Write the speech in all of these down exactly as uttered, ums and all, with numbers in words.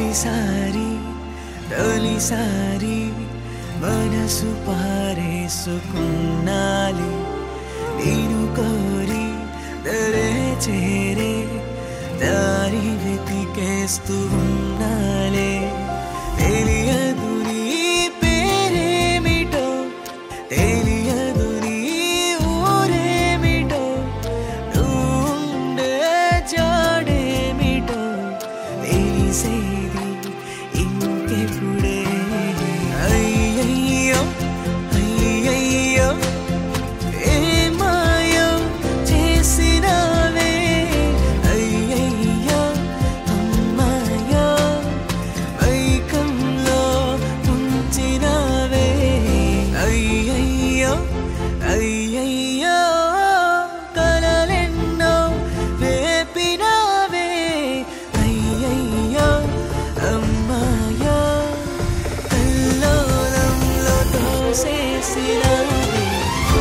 తొలిసారి తొలిసారి మనసు పారేసుకున్నాలి నేను కోరి దరే చేరే దారి వెతికేస్తూ ఉన్నాలే తెలియదు నీ పేరేమిటో తెలియదు నీ ఊరేమిటో నువ్వుండే జాడేమిటో తెలిసేది ఇంకెప్పుడే అయ్యయ్యో అయ్యయ్యో ఏమాయో చేసినావే అయ్యయ్యో అమ్మాయో వైకంలో ఉంచినావే అయ్యయ్యో అయ్యయ్యో కలలెన్నో రేపినావే అయ్యయ్యో అమ్మాయో కల్లోలంలో తోసేసినావే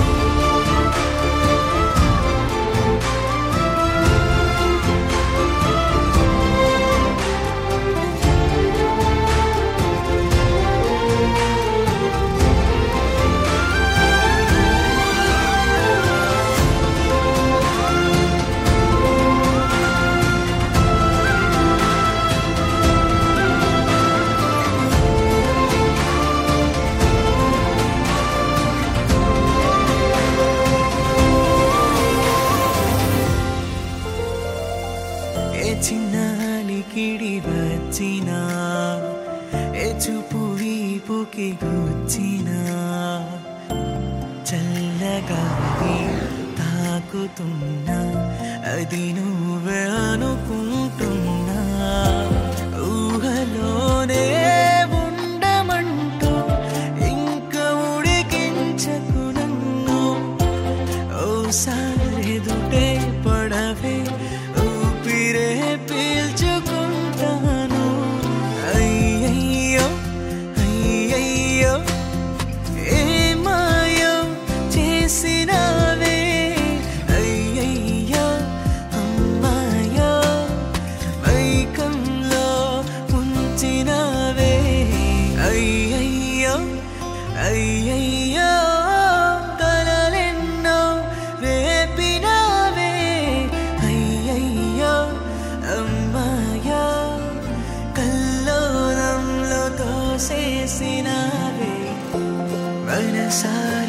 ఏ చిన్నాలికిడి వచ్చినా ఏ చూపు వీపుకి గుచ్చినా చల్లగాలి తాకుతున్నా అది నువ్వే అనుకుంటున్నా ఊహలోనే ఉండమంటూ ఇంకా ఉడికించకు నన్ను ఓసారెదుటే పడవే ఊపిరే పీల్చుకుంటాను అయ్యయ్యో అయ్యయ్యో ఏమాయో చేసినావే అయ్యయ్యో అమ్మాయో వైకంలో ఉంచినావే అయ్యయ్యో అయ్యయ్యో కలలెన్నో రేపినావే అయ్యయ్యో అమ్మాయో కల్లోలంలో తోసేసినావే మనసారా